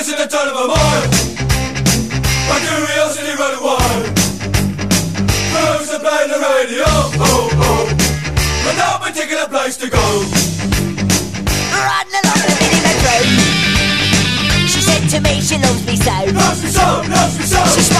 Listen to turn of a mile. My curiosity run wild. Who's to play the radio? Oh, oh. But no particular place to go. Riding along with a minute road. She said to me she loves me so. Loves me so, loves me so. She